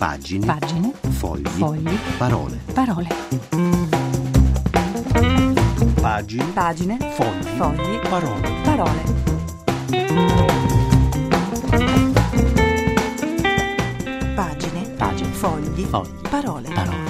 Pagine. Pagine. Fogli. Fogli. Parole. Parole. Pagine. Pagine. Fogli. Fogli. Parole. Parole. Pagine. Pagine. Fogli. Fogli. Parole. Parole.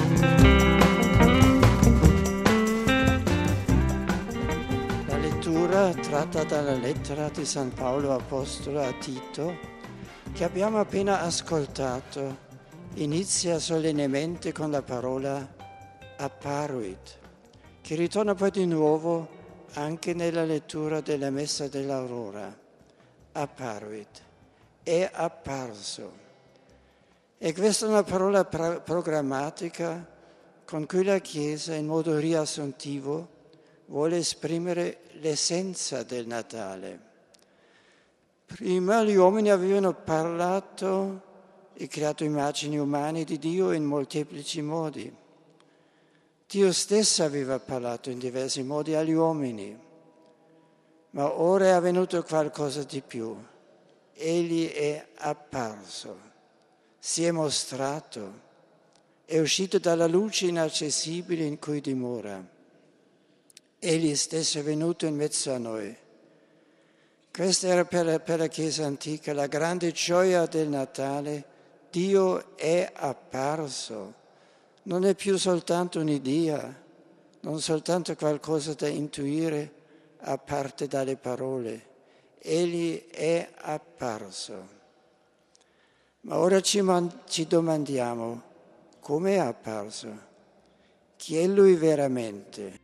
La lettura tratta dalla lettera di San Paolo Apostolo a Tito, che abbiamo appena ascoltato, inizia solennemente con la parola apparuit, che ritorna poi di nuovo anche nella lettura della Messa dell'Aurora. Apparuit, è apparso. E questa è una parola programmatica con cui la Chiesa, in modo riassuntivo, vuole esprimere l'essenza del Natale. Prima gli uomini avevano parlato e creato immagini umane di Dio in molteplici modi. Dio stesso aveva parlato in diversi modi agli uomini, ma ora è avvenuto qualcosa di più. Egli è apparso, si è mostrato, è uscito dalla luce inaccessibile in cui dimora. Egli stesso è venuto in mezzo a noi. Questa era per la Chiesa antica la grande gioia del Natale. Dio è apparso, non è più soltanto un'idea, non soltanto qualcosa da intuire a parte dalle parole. Egli è apparso. Ma ora ci domandiamo, come è apparso? Chi è Lui veramente?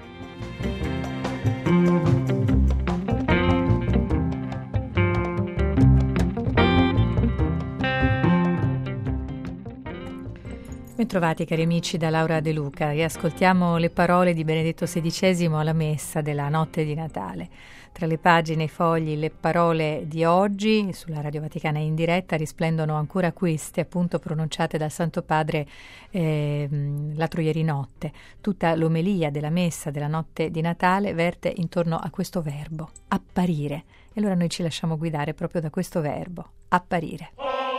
Bentrovati cari amici da Laura De Luca, e ascoltiamo le parole di Benedetto XVI alla messa della notte di Natale. Tra le pagine, i fogli, le parole di oggi sulla Radio Vaticana in diretta risplendono ancora queste, appunto pronunciate dal Santo Padre l'altro ieri notte. Tutta l'omelia della messa della notte di Natale verte intorno a questo verbo, apparire. E allora noi ci lasciamo guidare proprio da questo verbo, apparire.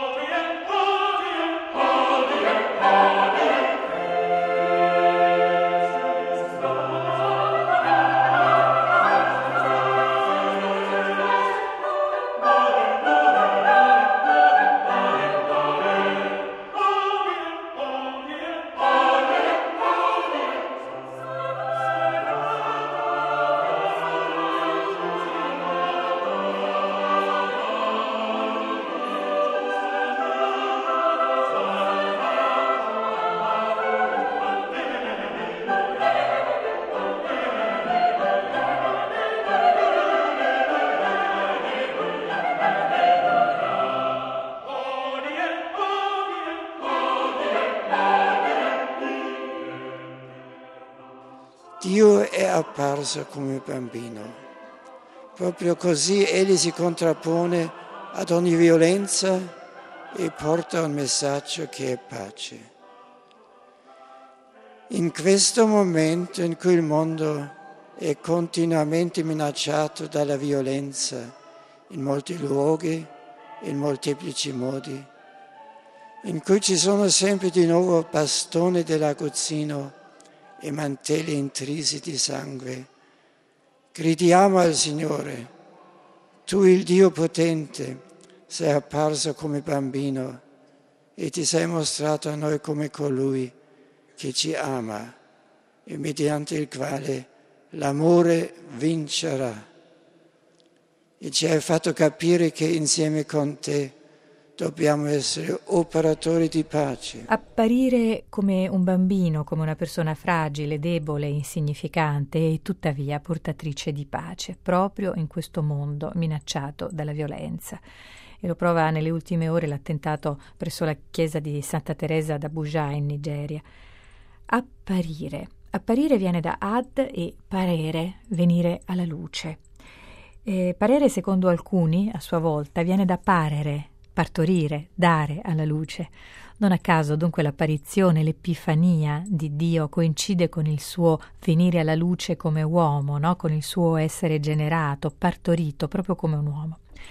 Dio è apparso come bambino. Proprio così egli si contrappone ad ogni violenza e porta un messaggio che è pace. In questo momento in cui il mondo è continuamente minacciato dalla violenza in molti luoghi, in molteplici modi, in cui ci sono sempre di nuovo bastoni dell'aguzzino e mantelli intrisi di sangue, gridiamo al Signore: tu, il Dio potente, sei apparso come bambino e ti sei mostrato a noi come colui che ci ama e mediante il quale l'amore vincerà. E ci hai fatto capire che insieme con te dobbiamo essere operatori di pace. Apparire come un bambino, come una persona fragile, debole, insignificante e tuttavia portatrice di pace, proprio in questo mondo minacciato dalla violenza. E lo prova nelle ultime ore l'attentato presso la chiesa di Santa Teresa d'Abuja in Nigeria. Apparire. Apparire viene da ad e parere, venire alla luce. Parere, secondo alcuni, a sua volta, viene da parere, partorire, dare alla luce. Non a caso, dunque, l'apparizione, l'epifania di Dio coincide con il suo venire alla luce come uomo, no? Con il suo essere generato, partorito, proprio come un uomo.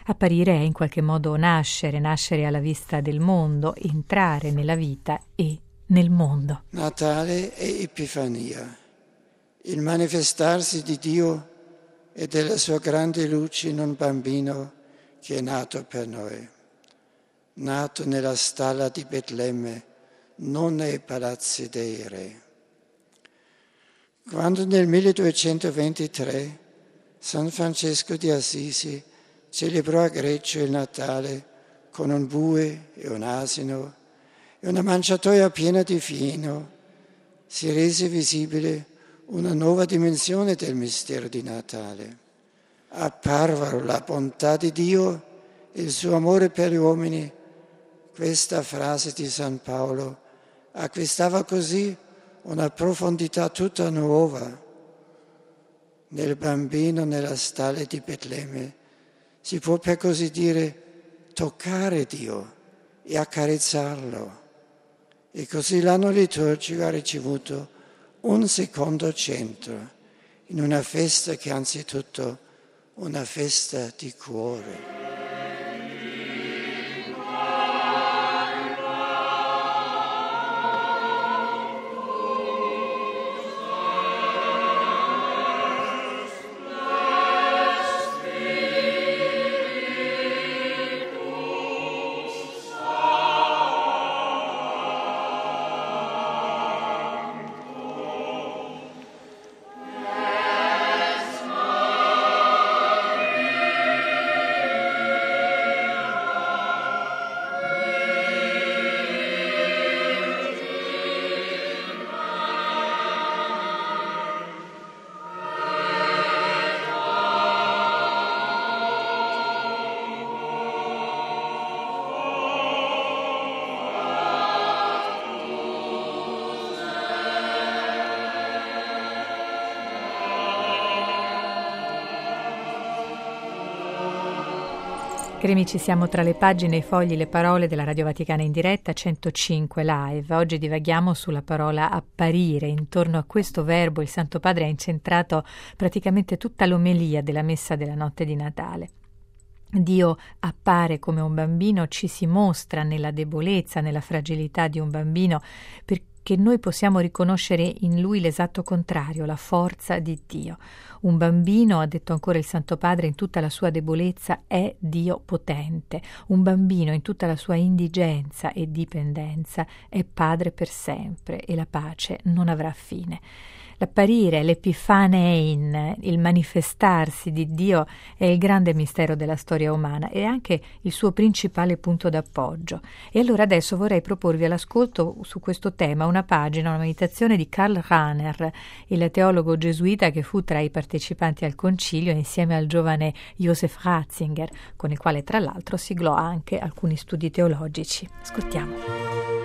Apparire è in qualche modo nascere alla vista del mondo, entrare nella vita e nel mondo. Natale e Epifania, il manifestarsi di Dio e della sua grande luce in un bambino che è nato per noi, nato nella stalla di Betlemme, non nei palazzi dei re. Quando nel 1223 San Francesco di Assisi celebrò a Greccio il Natale con un bue e un asino e una mangiatoia piena di vino, si rese visibile una nuova dimensione del mistero di Natale. Apparvero la bontà di Dio e il suo amore per gli uomini. Questa frase di San Paolo acquistava così una profondità tutta nuova. Nel bambino nella stalla di Betlemme si può per così dire toccare Dio e accarezzarlo. E così l'anno liturgico ha ricevuto un secondo centro in una festa che è anzitutto una festa di cuore. Cari amici, siamo tra le pagine, i fogli, le parole della Radio Vaticana in diretta 105 live. Oggi divaghiamo sulla parola apparire. Intorno a questo verbo il Santo Padre ha incentrato praticamente tutta l'omelia della messa della notte di Natale. Dio appare come un bambino, ci si mostra nella debolezza, nella fragilità di un bambino, perché noi possiamo riconoscere in lui l'esatto contrario, la forza di Dio. Un bambino, ha detto ancora il Santo Padre, in tutta la sua debolezza è Dio potente. Un bambino in tutta la sua indigenza e dipendenza è Padre per sempre e la pace non avrà fine. L'apparire, l'epifanein, il manifestarsi di Dio è il grande mistero della storia umana e anche il suo principale punto d'appoggio. E allora adesso vorrei proporvi all'ascolto su questo tema una pagina, una meditazione di Karl Rahner, il teologo gesuita che fu tra i partecipanti al concilio insieme al giovane Joseph Ratzinger, con il quale tra l'altro siglò anche alcuni studi teologici. Ascoltiamo.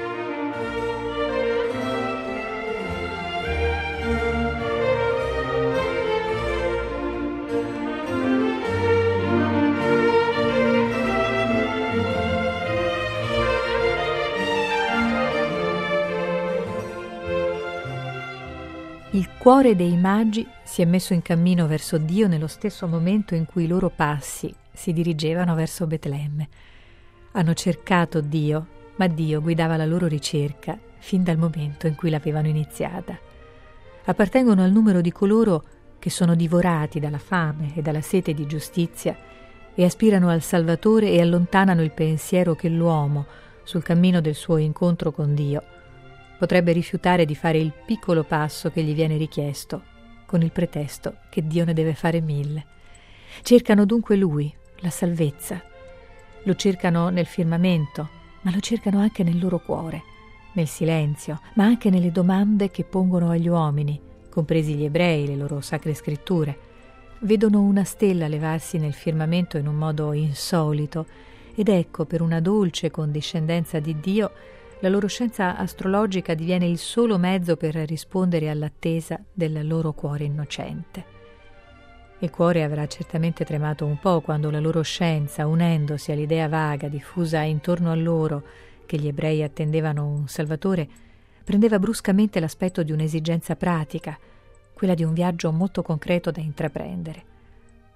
Il cuore dei magi si è messo in cammino verso Dio nello stesso momento in cui i loro passi si dirigevano verso Betlemme. Hanno cercato Dio, ma Dio guidava la loro ricerca fin dal momento in cui l'avevano iniziata. Appartengono al numero di coloro che sono divorati dalla fame e dalla sete di giustizia e aspirano al Salvatore e allontanano il pensiero che l'uomo, sul cammino del suo incontro con Dio, potrebbe rifiutare di fare il piccolo passo che gli viene richiesto, con il pretesto che Dio ne deve fare 1000. Cercano dunque Lui, la salvezza. Lo cercano nel firmamento, ma lo cercano anche nel loro cuore, nel silenzio, ma anche nelle domande che pongono agli uomini, compresi gli ebrei, le loro sacre scritture. Vedono una stella levarsi nel firmamento in un modo insolito, ed ecco, per una dolce condiscendenza di Dio, la loro scienza astrologica diviene il solo mezzo per rispondere all'attesa del loro cuore innocente. Il cuore avrà certamente tremato un po' quando la loro scienza, unendosi all'idea vaga diffusa intorno a loro che gli ebrei attendevano un Salvatore, prendeva bruscamente l'aspetto di un'esigenza pratica, quella di un viaggio molto concreto da intraprendere.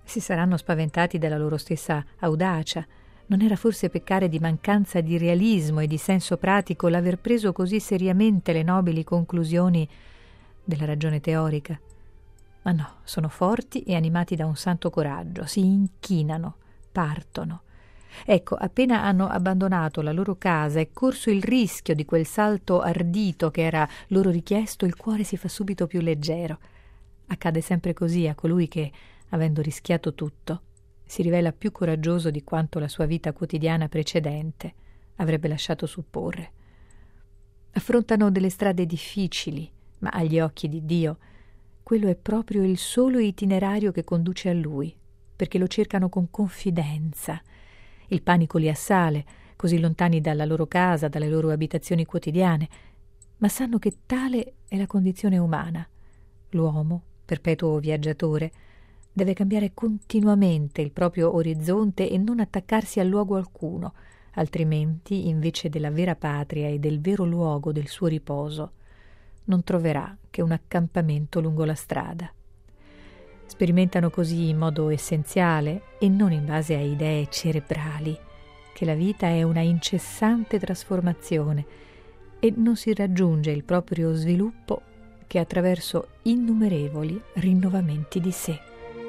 Si saranno spaventati della loro stessa audacia. Non era forse peccare di mancanza di realismo e di senso pratico l'aver preso così seriamente le nobili conclusioni della ragione teorica? Ma no, sono forti e animati da un santo coraggio, si inchinano, partono. Ecco, appena hanno abbandonato la loro casa e corso il rischio di quel salto ardito che era loro richiesto, il cuore si fa subito più leggero. Accade sempre così a colui che, avendo rischiato tutto, si rivela più coraggioso di quanto la sua vita quotidiana precedente avrebbe lasciato supporre. Affrontano delle strade difficili, ma agli occhi di Dio quello è proprio il solo itinerario che conduce a Lui, perché lo cercano con confidenza. Il panico li assale, così lontani dalla loro casa, dalle loro abitazioni quotidiane, ma sanno che tale è la condizione umana. L'uomo, perpetuo viaggiatore, deve cambiare continuamente il proprio orizzonte e non attaccarsi a luogo alcuno, altrimenti, invece della vera patria e del vero luogo del suo riposo, non troverà che un accampamento lungo la strada. Sperimentano così in modo essenziale e non in base a idee cerebrali che la vita è una incessante trasformazione e non si raggiunge il proprio sviluppo che attraverso innumerevoli rinnovamenti di sé.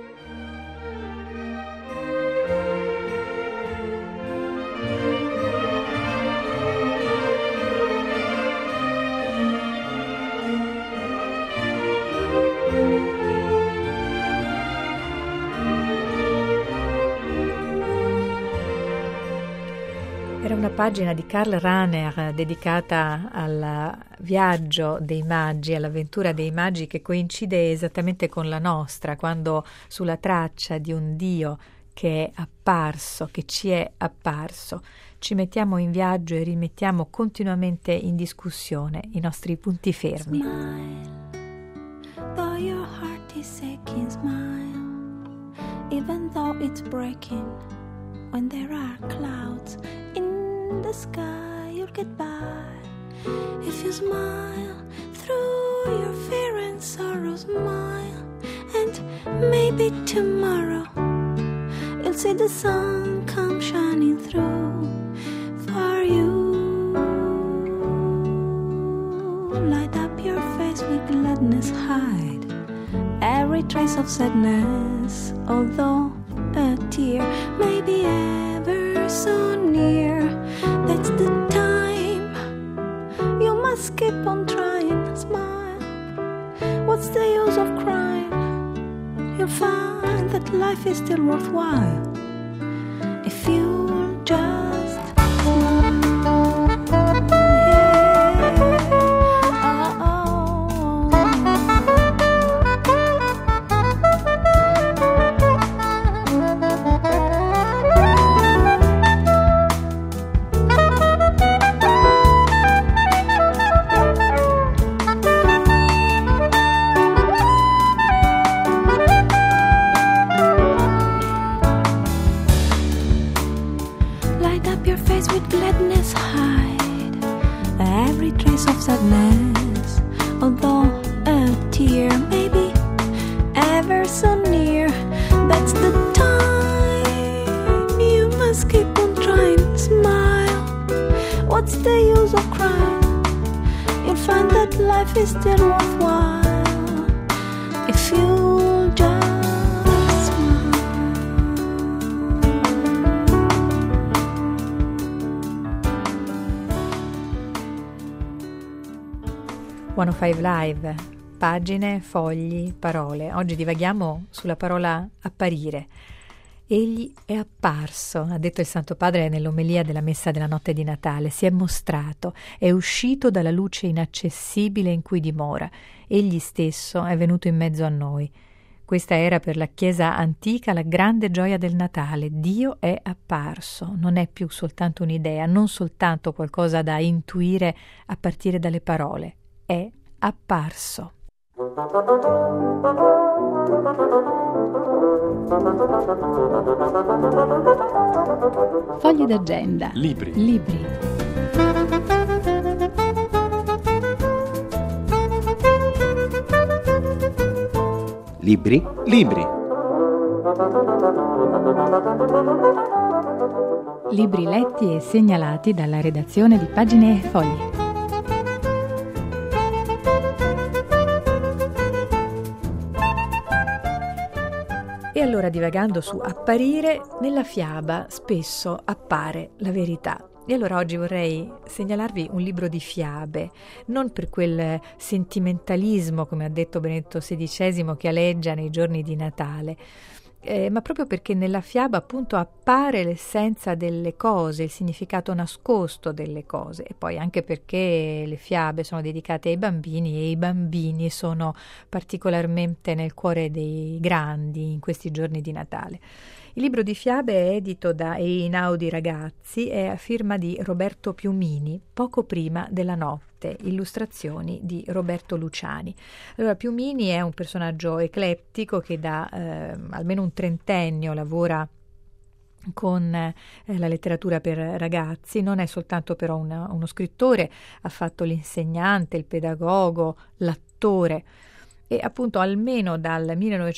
Era una pagina di Karl Rahner dedicata al viaggio dei maggi, all'avventura dei maggi, che coincide esattamente con la nostra, quando sulla traccia di un Dio che è apparso, che ci è apparso, ci mettiamo in viaggio e rimettiamo continuamente in discussione i nostri punti fermi. Smile, though your heart is aching, smile, even though it's breaking. When there are clouds in the sky, you'll get by. If you smile through your fear and sorrow, smile, and maybe tomorrow you'll see the sun come shining through for you. Light up your face with gladness, hide every trace of sadness, although a tear may be ever so near. That's the time you must keep on trying. Smile, what's the use of crying? You'll find that life is still worthwhile if you'll just with gladness, hide every trace of sadness, although a tear may be ever so near. That's the time you must keep on trying. Smile, what's the use of crying? You'll find that life is still worthwhile if you'll just smile. 105 Live, pagine, fogli, parole. Oggi divaghiamo sulla parola apparire. Egli è apparso, ha detto il Santo Padre nell'omelia della messa della notte di Natale. Si è mostrato, è uscito dalla luce inaccessibile in cui dimora. Egli stesso è venuto in mezzo a noi. Questa era per la Chiesa antica la grande gioia del Natale. Dio è apparso, non è più soltanto un'idea, non soltanto qualcosa da intuire a partire dalle parole. È apparso. Fogli d'agenda. Libri. Libri. Libri letti e segnalati dalla redazione di Pagine e Fogli. E allora, divagando su apparire, nella fiaba spesso appare la verità. E allora oggi vorrei segnalarvi un libro di fiabe, non per quel sentimentalismo, come ha detto Benedetto XVI, che aleggia nei giorni di Natale, ma proprio perché nella fiaba appunto appare l'essenza delle cose, il significato nascosto delle cose, e poi anche perché le fiabe sono dedicate ai bambini e i bambini sono particolarmente nel cuore dei grandi in questi giorni di Natale. Il libro di fiabe è edito da Einaudi Ragazzi, è a firma di Roberto Piumini, Poco prima della notte, illustrazioni di Roberto Luciani. Allora, Piumini è un personaggio eclettico che da almeno un trentennio lavora con la letteratura per ragazzi. Non è soltanto però uno scrittore, ha fatto l'insegnante, il pedagogo, l'attore, e appunto almeno dal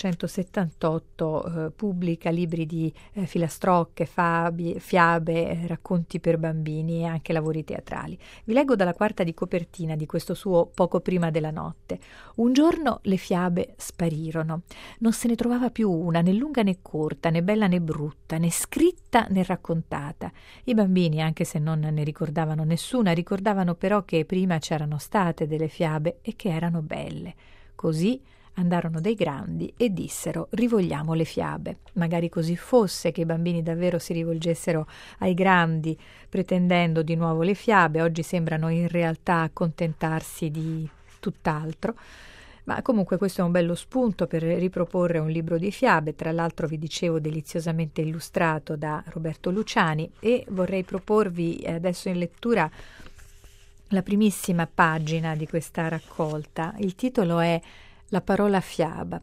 1978 pubblica libri di filastrocche, fiabe, racconti per bambini e anche lavori teatrali. Vi leggo dalla quarta di copertina di questo suo Poco prima della notte. Un giorno le fiabe sparirono. Non se ne trovava più una, né lunga né corta, né bella né brutta, né scritta né raccontata. I bambini, anche se non ne ricordavano nessuna, ricordavano però che prima c'erano state delle fiabe e che erano belle. Così andarono dei grandi e dissero: rivogliamo le fiabe. Magari così fosse, che i bambini davvero si rivolgessero ai grandi pretendendo di nuovo le fiabe. Oggi sembrano in realtà accontentarsi di tutt'altro. Ma comunque questo è un bello spunto per riproporre un libro di fiabe, tra l'altro vi dicevo deliziosamente illustrato da Roberto Luciani, e vorrei proporvi adesso in lettura la primissima pagina di questa raccolta. Il titolo è La parola fiaba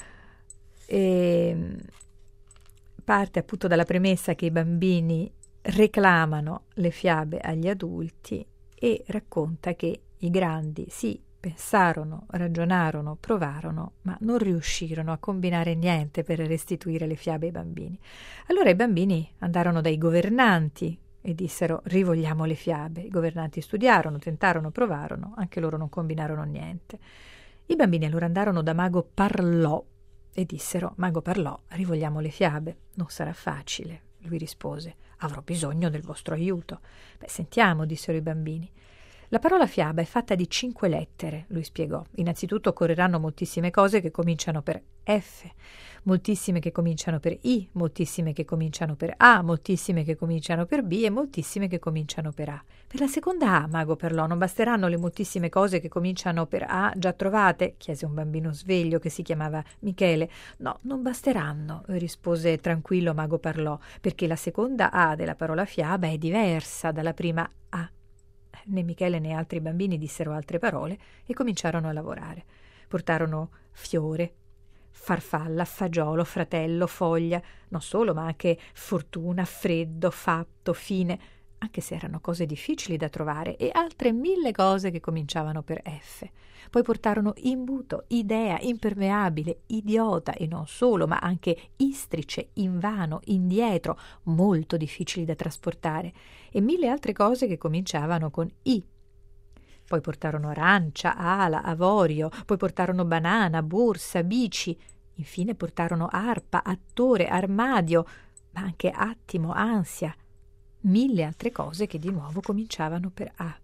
e parte appunto dalla premessa che i bambini reclamano le fiabe agli adulti e racconta che i grandi sì, pensarono, ragionarono, provarono, ma non riuscirono a combinare niente per restituire le fiabe ai bambini. Allora i bambini andarono dai governanti e dissero: rivogliamo le fiabe. I governanti studiarono, tentarono, provarono, anche loro non combinarono niente. I bambini allora andarono da Mago Parlò e dissero: Mago Parlò, rivogliamo le fiabe. Non sarà facile, lui rispose, avrò bisogno del vostro aiuto. Beh, sentiamo, dissero i bambini. La parola fiaba è fatta di 5 lettere, lui spiegò. Innanzitutto occorreranno moltissime cose che cominciano per F, moltissime che cominciano per I, moltissime che cominciano per A, moltissime che cominciano per B e moltissime che cominciano per A. Per la seconda A, Mago Parlò, non basteranno le moltissime cose che cominciano per A già trovate? Chiese un bambino sveglio che si chiamava Michele. No, non basteranno, rispose tranquillo Mago Parlò, perché la seconda A della parola fiaba è diversa dalla prima A. Né Michele né altri bambini dissero altre parole e cominciarono a lavorare. Portarono fiore, farfalla, fagiolo, fratello, foglia, non solo, ma anche fortuna, freddo, fatto, fine, anche se erano cose difficili da trovare, e altre 1000 cose che cominciavano per F. Poi portarono imbuto, idea, impermeabile, idiota, e non solo, ma anche istrice, invano, indietro, molto difficili da trasportare, e 1000 altre cose che cominciavano con I. Poi portarono arancia, ala, avorio, poi portarono banana, borsa, bici, infine portarono arpa, attore, armadio, ma anche attimo, ansia, 1000 altre cose che di nuovo cominciavano per A.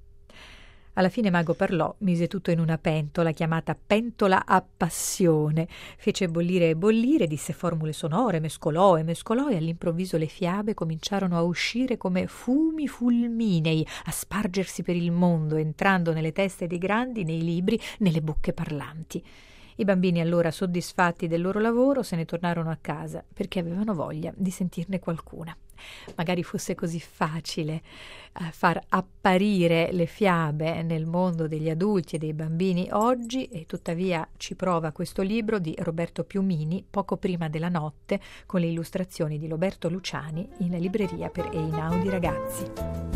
Alla fine Mago Parlò mise tutto in una pentola chiamata pentola a passione, fece bollire e bollire, disse formule sonore, mescolò e all'improvviso le fiabe cominciarono a uscire come fumi fulminei, a spargersi per il mondo, entrando nelle teste dei grandi, nei libri, nelle bocche parlanti. I bambini allora, soddisfatti del loro lavoro, se ne tornarono a casa perché avevano voglia di sentirne qualcuna. Magari fosse così facile far apparire le fiabe nel mondo degli adulti e dei bambini oggi, e tuttavia ci prova questo libro di Roberto Piumini, Poco prima della notte, con le illustrazioni di Roberto Luciani, in libreria per Einaudi Ragazzi.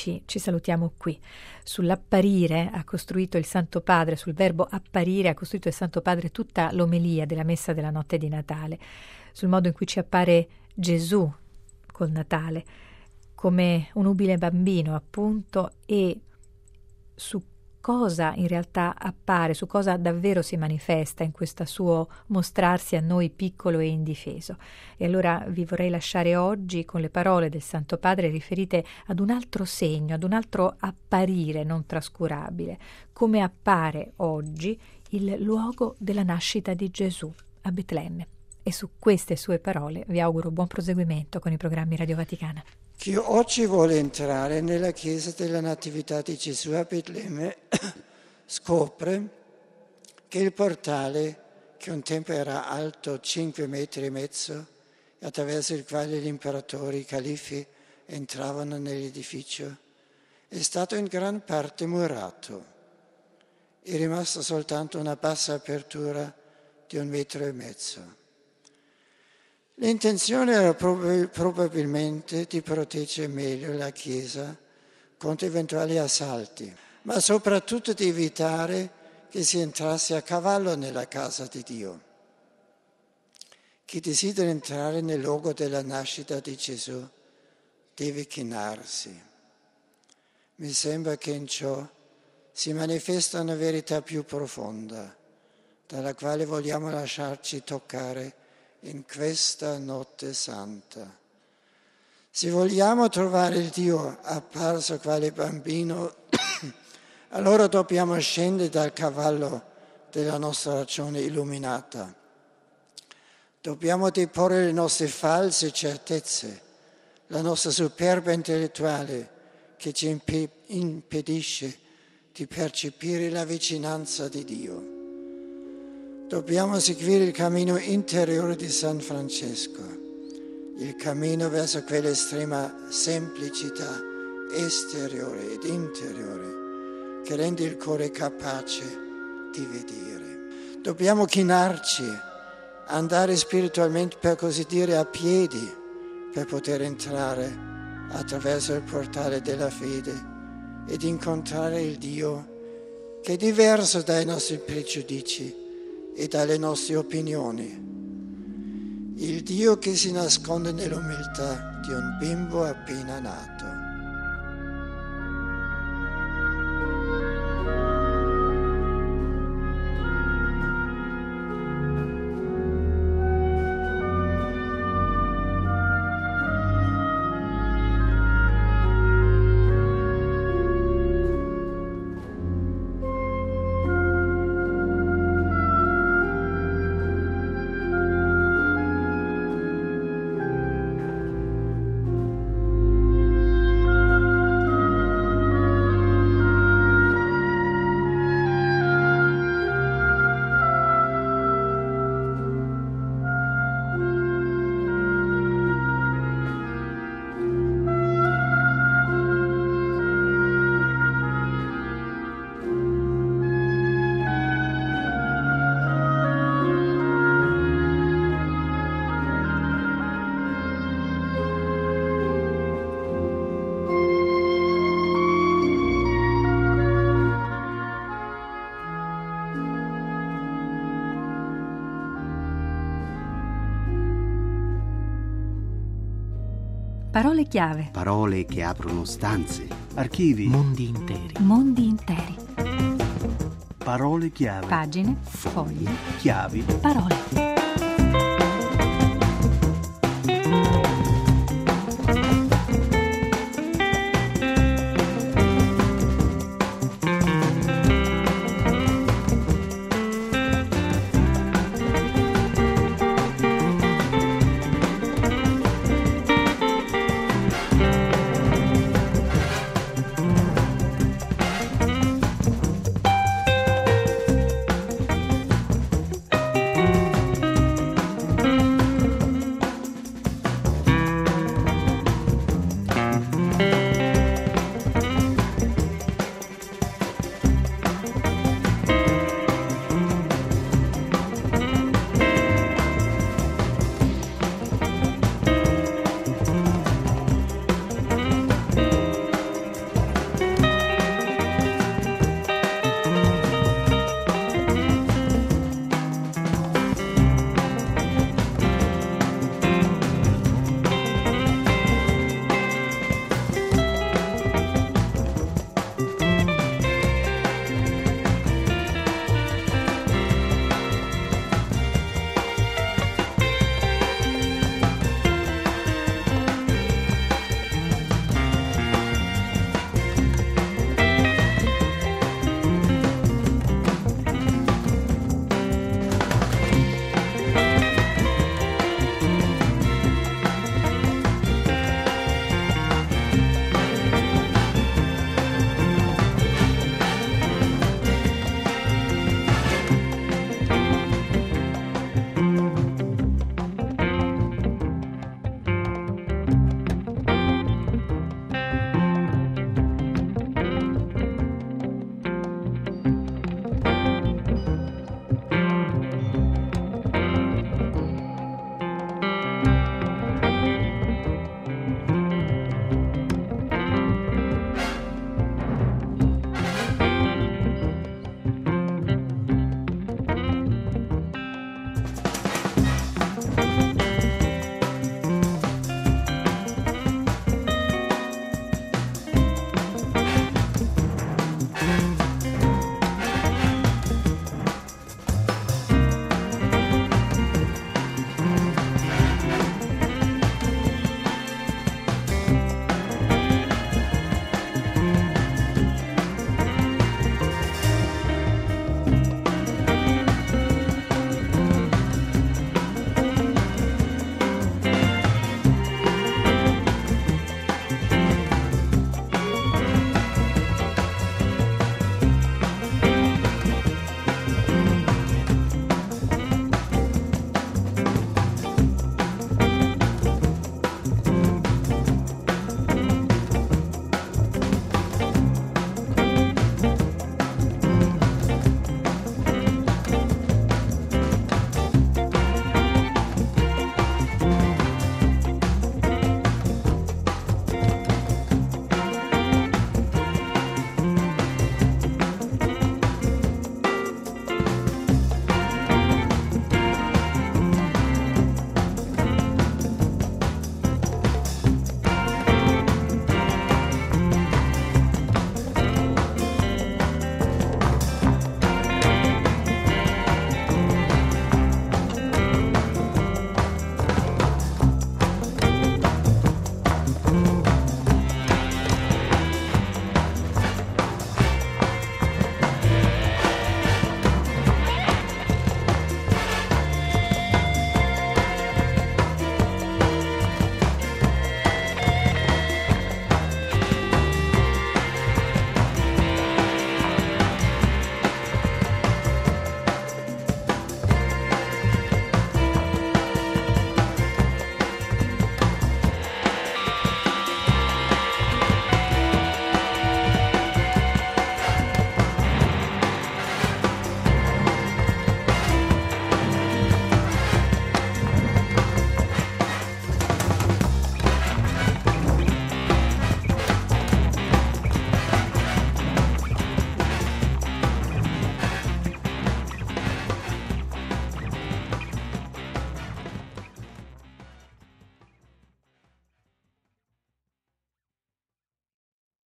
amici, ci salutiamo qui. Sull'apparire ha costruito il Santo Padre, sul verbo apparire ha costruito il Santo Padre tutta l'omelia della messa della notte di Natale, sul modo in cui ci appare Gesù col Natale, come un nubile bambino appunto, e su cosa in realtà appare, su cosa davvero si manifesta in questo suo mostrarsi a noi piccolo e indifeso. E allora vi vorrei lasciare oggi con le parole del Santo Padre riferite ad un altro segno, ad un altro apparire non trascurabile, come appare oggi il luogo della nascita di Gesù a Betlemme. E su queste sue parole vi auguro buon proseguimento con i programmi Radio Vaticana. Chi oggi vuole entrare nella chiesa della Natività di Gesù a Betlemme scopre che il portale, che un tempo era alto 5,5 metri, attraverso il quale gli imperatori, i califi entravano nell'edificio, è stato in gran parte murato. È rimasta soltanto una bassa apertura di 1,5 metri. L'intenzione era probabilmente di proteggere meglio la Chiesa contro eventuali assalti, ma soprattutto di evitare che si entrasse a cavallo nella casa di Dio. Chi desidera entrare nel luogo della nascita di Gesù deve chinarsi. Mi sembra che in ciò si manifesta una verità più profonda, dalla quale vogliamo lasciarci toccare in questa notte santa. Se vogliamo trovare il Dio apparso quale bambino, allora dobbiamo scendere dal cavallo della nostra ragione illuminata. Dobbiamo deporre le nostre false certezze, la nostra superbia intellettuale che ci impedisce di percepire la vicinanza di Dio. Dobbiamo seguire il cammino interiore di San Francesco, il cammino verso quell'estrema semplicità esteriore ed interiore che rende il cuore capace di vedere. Dobbiamo chinarci, andare spiritualmente, per così dire, a piedi per poter entrare attraverso il portale della fede ed incontrare il Dio che è diverso dai nostri pregiudizi e dalle nostre opinioni, il Dio che si nasconde nell'umiltà di un bimbo appena nato. Parole chiave. Parole che aprono stanze, archivi, mondi interi. Mondi interi. Parole chiave. Pagine, fogli, chiavi. parole.